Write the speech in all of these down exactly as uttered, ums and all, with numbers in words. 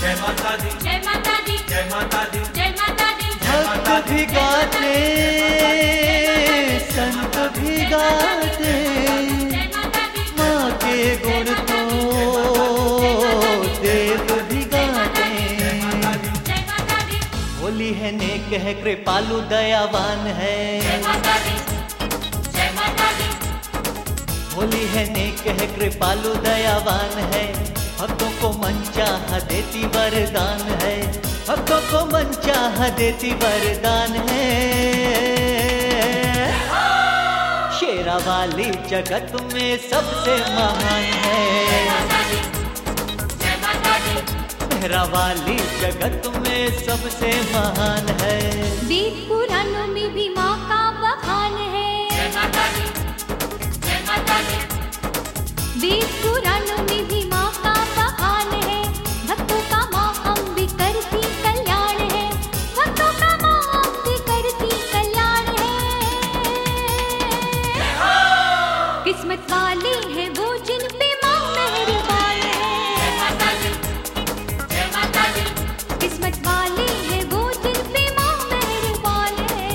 जय माता दी, जय माता दी, जय माता दी, जय माता दी। भक्त भी गाते, संत भी गाते, माँ के गुण तो देव भी गाते। होली है नेक है कृपालु दयावान है, होली है नेक है कृपालु दयावान है, भक्तों को मन चाह देती वरदान है, भक्तों को मन चाह देती वरदान है। शेरा वाली जगत में सबसे महान है, मेहरा वाली जगत में सबसे महान है। वेद पुराणों में भी माँ का बखान है, वेद पुराणों में भी माँ का बखान है, भक्तों का माँ अम्बे करती कल्याण है, भक्तों का माँ अम्बे करती कल्याण है। किस्मत वाले हैं वो जिन पे माँ मेहरबान है, किस्मत वाले हैं वो जिन पे माँ मेहरबान है।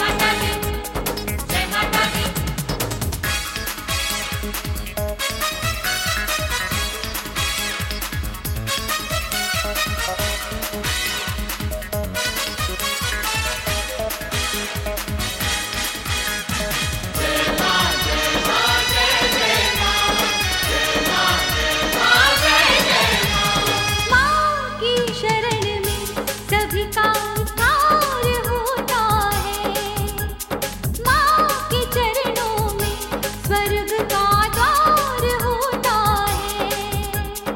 माँ की शरण में सभी का उद्धार होता है, माँ के चरणों में स्वर्ग का द्वार होता है।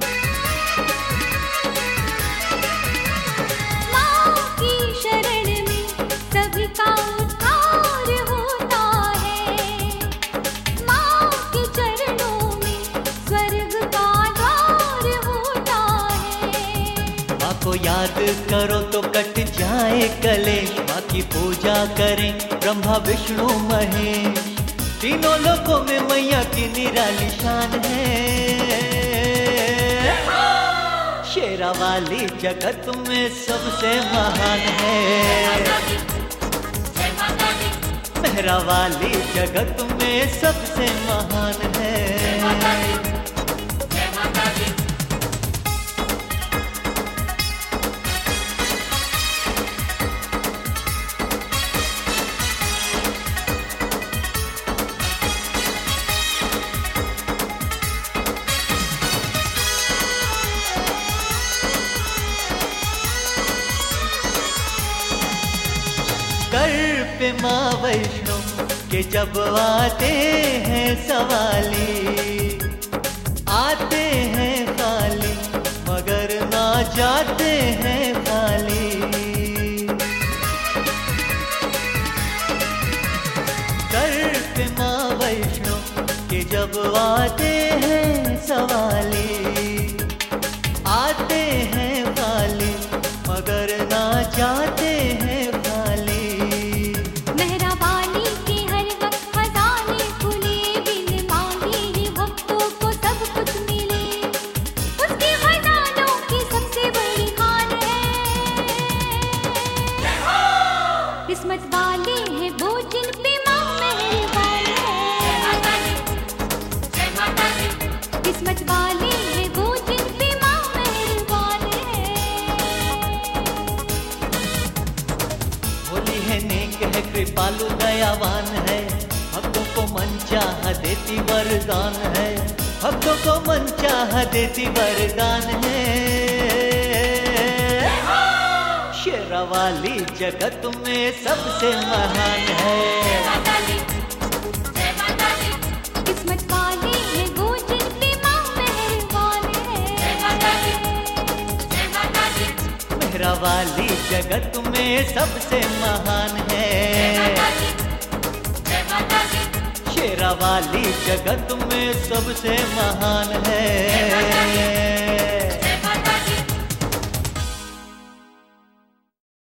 माँ की शरण में सभी का उद्धार होता है, माँ के चरणों में स्वर्ग का द्वार होता है। माँ को याद करो तो कट जाए कलेश, माँ की पूजा करें ब्रह्मा विष्णु महेश, तीनों लोकों में मैया की निराली शान है। शेरा वाली जगत में सबसे महान है, मेहरा वाली जगत में सबसे महान है। कर पे माँ वैष्णो के जब आते हैं सवाली, आते हैं खाली मगर ना जाते हैं खाली। कर पे माँ वैष्णो के जब आते हैं सवाली, आते हैं खाली मगर ना जाते हैं खाली। मेहरा वाली के हर वक्त खजाने खुले, बिन मांगे ही भक्तों को सब कुछ मिले, उसके खजानों की सबसे बड़ी खान है। किस्मत वाले हैं वो जिन पे माँ मेहरबान है, किस्मत वाले हैं वो जिन पे माँ मेहरबान है। होली है नेक है कृपालु दयावान है, भक्तों को मन चाह देती वरदान है, भक्तों को मन चाह देती वरदान है। शेरा वाली जगत में सबसे महान है, किस्मत वाले हैं वो जिन पे माँ मेहरबान है, मेहरा वाली जगत में सबसे महान है। शेरा वाली जगत में सबसे महान है।